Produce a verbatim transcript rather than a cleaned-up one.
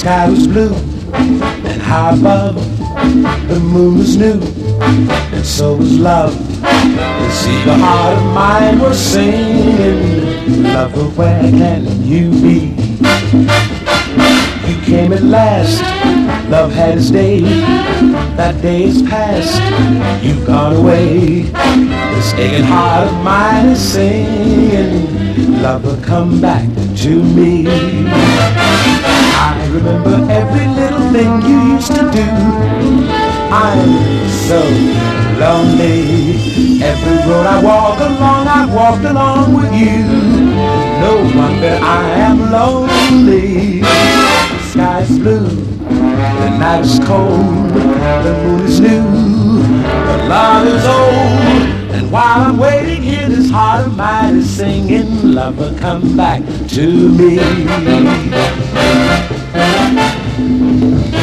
sky was blue, and high above the moon was new, and so was love. You see, the heart of mine was singing, lover, where can you be? You came at last, love had its day, that day is past, you've gone away. This aching heart of mine is singing, lover, come back to me. I remember every little thing you used to do. I'm so lonely. Every road I walk along, I've walked along with you. No wonder I am lonely. The sky's blue, the night is cold, the moon is new, the love is old. And while I'm waiting here, this heart of mine is singing, lover, come back to me.